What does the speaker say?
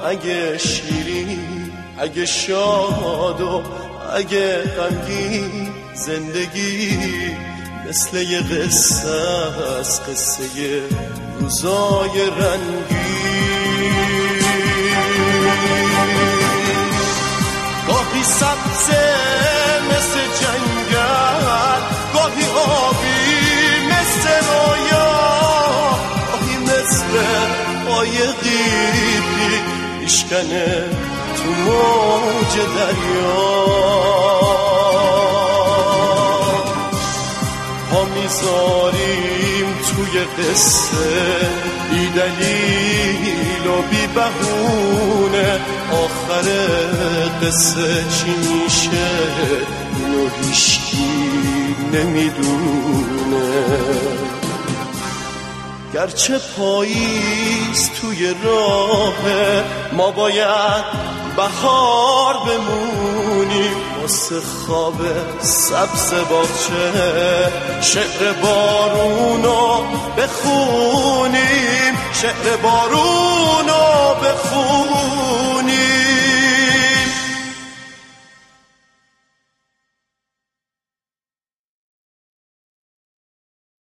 اگه شیرین، اگه شاد و اگه غمگین، زندگی مثل یه قصه از قصه روزای رنگین. گاهی سبزه مثل جنگل، گاهی آبی مثل رویا، گاهی مثل قایقی میشکنه تو موج دریا. پا میذاریم توی قصه بی دلیل و بی بهونه، آخر قصه چی میشه اینو هیچکی نمیدونه. گرچه پاییز توی راه ما باید بهار بمونیم، واسه خواب سبز باغچه شعر بارونو بخونیم، شعر بارونو